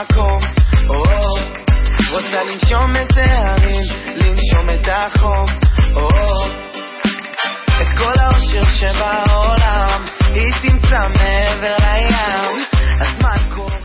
מקום, רוצה לנשום את הערים, לנשום את החום, את כל האושר שבעולם היא תמצא מעבר לים, הזמן קורה